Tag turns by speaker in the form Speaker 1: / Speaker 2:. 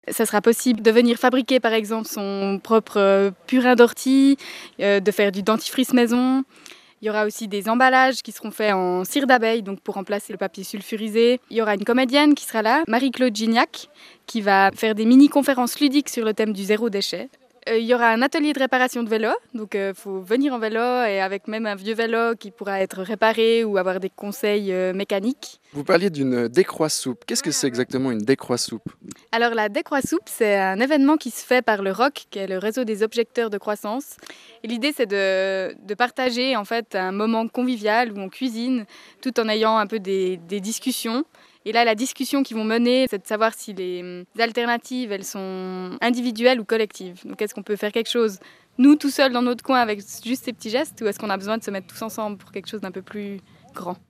Speaker 1: Ça sera possible de venir fabriquer par exemple son propre purin d'ortie, de faire du dentifrice maison. Il y aura aussi des emballages qui seront faits en cire d'abeille, donc pour remplacer le papier sulfurisé. Il y aura une comédienne qui sera là, Marie-Claude Gignac, qui va faire des mini-conférences ludiques sur le thème du zéro déchet. Il y aura un atelier de réparation de vélo, donc il faut venir en vélo et avec même un vieux vélo qui pourra être réparé ou avoir des conseils mécaniques.
Speaker 2: Vous parliez d'une décroissoupe. Qu'est-ce que c'est exactement une décroissoupe?
Speaker 1: Alors la décroissoupe, c'est un événement qui se fait par le ROC, qui est le réseau des objecteurs de croissance. Et l'idée, c'est de partager en fait un moment convivial où on cuisine tout en ayant un peu des discussions. Et là, la discussion qu'ils vont mener, c'est de savoir si les alternatives, elles sont individuelles ou collectives. Donc est-ce qu'on peut faire quelque chose, nous, tout seuls dans notre coin, avec juste ces petits gestes, ou est-ce qu'on a besoin de se mettre tous ensemble pour quelque chose d'un peu plus grand ?